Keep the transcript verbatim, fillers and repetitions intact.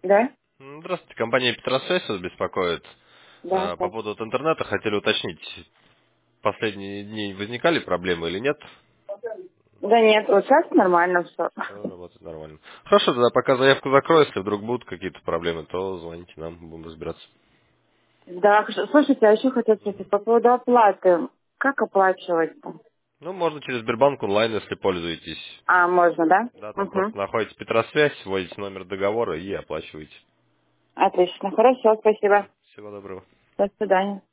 Да? М, Здравствуйте, компания Петросвязь вас беспокоит. Да, А, По так. поводу вот интернета хотели уточнить, последние дни возникали проблемы или нет? Да нет, вот сейчас нормально все. Все работает нормально. Хорошо, тогда пока заявку закрою, если вдруг будут какие-то проблемы, то звоните нам, будем разбираться. Да, хорошо. Слушайте, а еще хотел спросить по поводу оплаты. Как оплачивать-то? Ну, можно через Сбербанк онлайн, если пользуетесь. А, можно, да? Да, там Угу. просто находите Петросвязь, вводите номер договора и оплачиваете. Отлично. Хорошо, Все, спасибо. всего доброго. До свидания.